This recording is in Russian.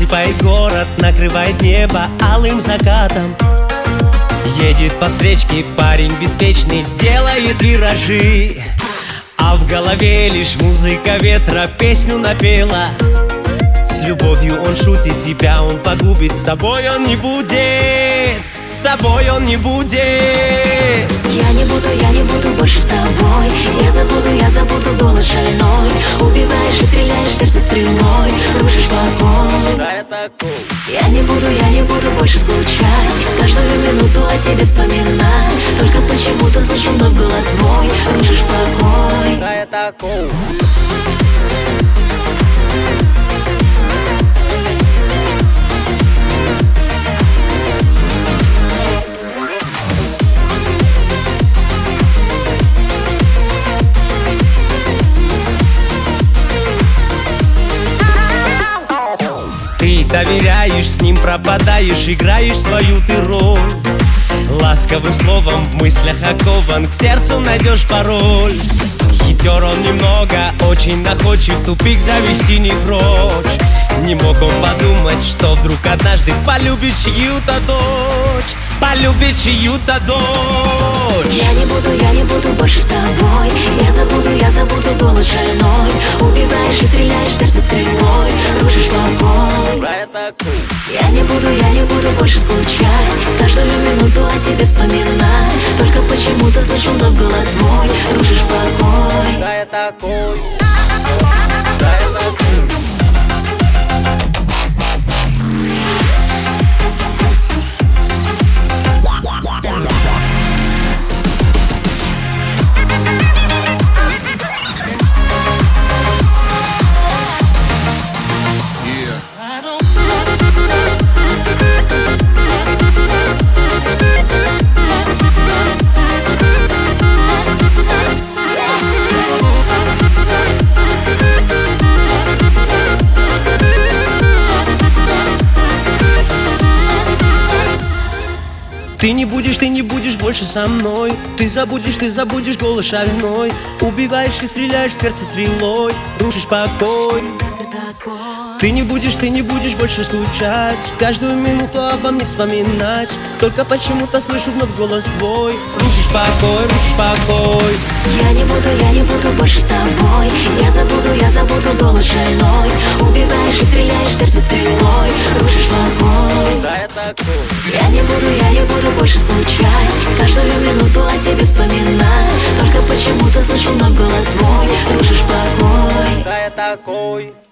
Засыпает город, накрывает небо алым закатом. Едет по встречке парень беспечный, делает виражи. А в голове лишь музыка ветра песню напела. С любовью он шутит, тебя он погубит. С тобой он не будет, с тобой он не будет. Я не буду больше с тобой. Я забуду голос шальной. Убиваешь и стреляешь сердце стрелой. Рушишь покой. Да, это cool. Я не буду больше скучать. Каждую минуту о тебе вспоминать. Только почему-то слышу вновь голос мой. Рушишь покой. Да, это cool. Ты доверяешь, с ним пропадаешь, играешь свою ты роль. Ласковым словом в мыслях окован, к сердцу найдешь пароль. Хитер он немного, очень находчив, тупик завести не прочь. Не мог он подумать, что вдруг однажды полюбит чью-то дочь. Полюбит чью-то дочь. Я не буду больше с тобой. Я забуду голос шальной. Убиваешь и стреляешь сердце стрелой. Рушишь покой. Да, это cool. Я не буду больше скучать. Каждую минуту о тебе вспоминать. Только почему-то слышу вновь голос мой. Рушишь покой. Да, это cool. Да, это cool. Ты не будешь больше со мной. Ты забудешь голос шальной. Убиваешь и стреляешь сердце стрелой. Рушишь покой. Ты не будешь больше скучать. Каждую минуту обо мне вспоминать. Только почему-то слышу вновь голос твой. Рушишь покой. Я не буду больше с тобой. Я забуду голос шальной. Убиваешь и стреляешь сердце стрелой. Рушишь покой. Да, это cool. Я не буду больше скучать. Каждую минуту о тебе вспоминать. Только почему-то слышу вновь голос мой. Рушишь покой. Да, это cool.